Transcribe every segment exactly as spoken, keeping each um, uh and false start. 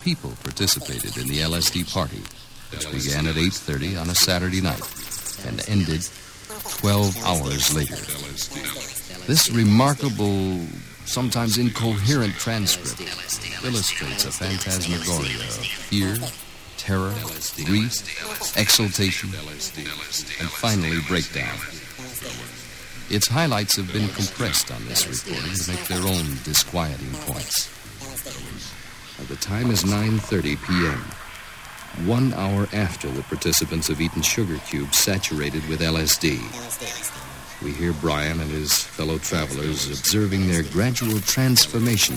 people participated in the L S D party, which began at eight thirty on a Saturday night and ended twelve hours later. This remarkable, sometimes incoherent transcript illustrates a phantasmagoria of fear, terror, grief, exultation, and finally breakdown. Its highlights have been compressed on this recording to make their own disquieting points. The time is nine thirty p.m., one hour after the participants have eaten sugar cubes saturated with L S D. We hear Brian and his fellow travelers observing their gradual transformation.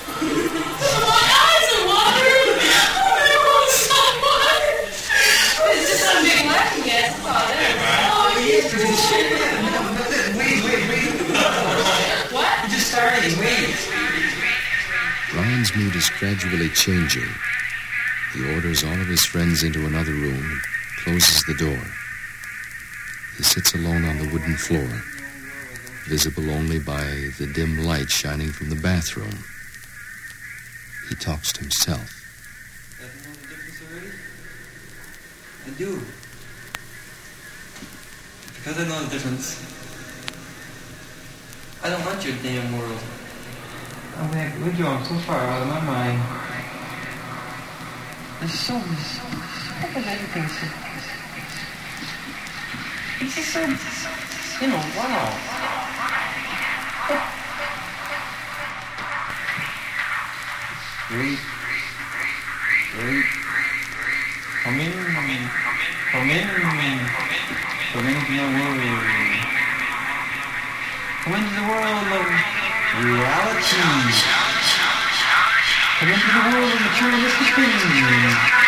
Brian's mood is gradually changing. He orders all of his friends into another room and closes the door. He sits alone on the wooden floor, visible only by the dim light shining from the bathroom. He talks to himself. You know the difference already? I do. Because I know the difference, I don't want your damn world. I'm back with you. I'm so far out of my mind. There's so much, so much, everything. So, it's just so, you know, wow. Wait, wait. Come in, come in, come in, come in, come into the world. Come into the world of reality. Come into the world of materialistic things.